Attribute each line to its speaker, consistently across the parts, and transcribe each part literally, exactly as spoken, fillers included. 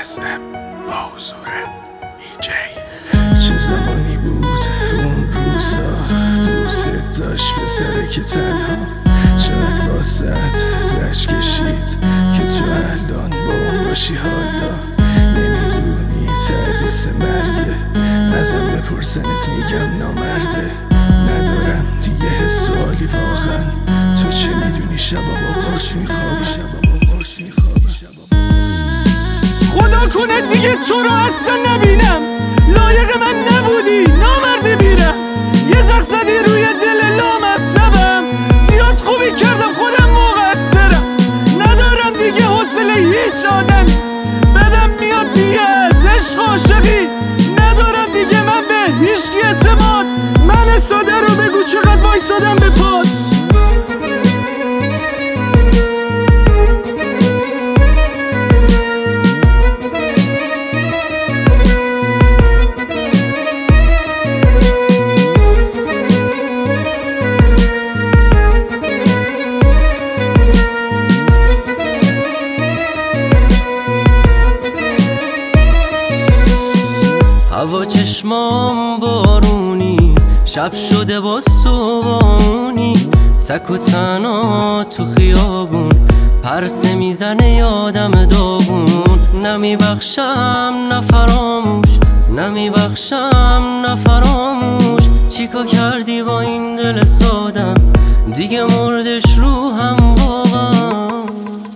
Speaker 1: اس ام با حضور ای جی. چه زمانی بود اون روزا دوست داشت پسره که تنها چقدر واسط زش کشید که تو الان با اون باشی. حالا نمیدونی تردیس مرگه، ازم بپرسنت میگم نامرده. ندارم دیگه حس و حالی واقعا، تو چه میدونی شبا با قرص میخوابم، شبا با قرص میخوابم.
Speaker 2: خدا کنه دیگه تو رو اصلا نبینم، لایق من نبودی نامرد بیرم. یه زخ زدی روی دل لامصبم، زیاد خوبی کردم خودم مقصرم. ندارم دیگه حوصله هیچ آدمی، بدم میاد دیگه از عشق عاشقی. ندارم دیگه من به هیچکی اعتماد، من ساده رو بگو چقدر وایسادم به پاد.
Speaker 3: هوا چشمام بارونی، شب شده با صبحانی. تک و تنها تو خیابون پرسه میزنه یادم داغون. نمیبخشم نه فراموش، نمیبخشم نه فراموش. چیکار کردی با این دل سادم، دیگه مردش رو هم واقعا.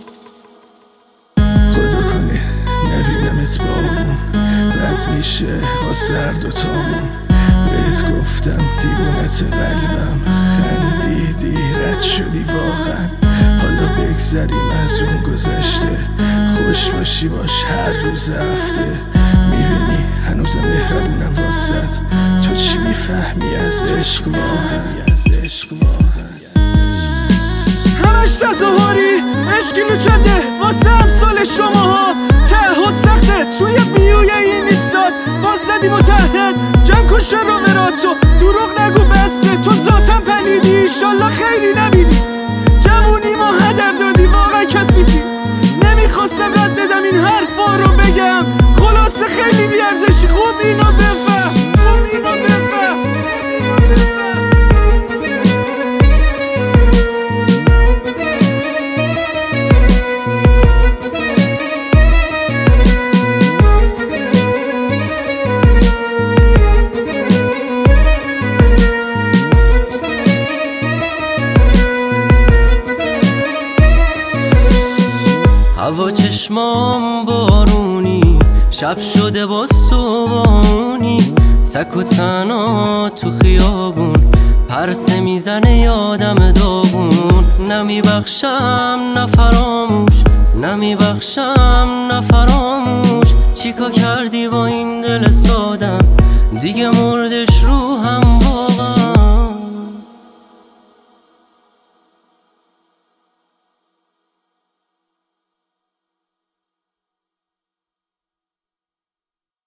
Speaker 1: خدا کنه نبینمت با اون، بد میشه واسه هر دوتامون. بهت گفتم دیوونت قلبم، خندیدی رد شدی واقعا. حالا بگذریم از اون گذشته، خوش باشی باش هر روز هفته. میبینی هنوزم مهربونم واسد، تو چی میفهمی از عشق واقعا، از عشق واقعا.
Speaker 2: همش تظاهری عشقی لوچنده واسه امثال شماها. تعهد سخته توی بیوی این ایستاد، باز زدی متحد جمع کن شر و وراتو. دروغ نگو بسته تو ذاتم پلیدی، ایشالله خیلی نبینی. جوونی ما هدر دادی واقعا کسیفی، نمیخواستم رد بدم این حرفا رو بگم. خلاصه خیلی بیارزشی، خوب اینو بفهم، خوب اینو بفهم.
Speaker 3: هوا چشمام بارونی، شب شده با صبحانی. تک و تنها تو خیابون پرسه میزنه یادم داغون. نمیبخشم نه فراموش، نمیبخشم نه فراموش. چیکار کردی با این دل سادم، دیگه مردش رو هم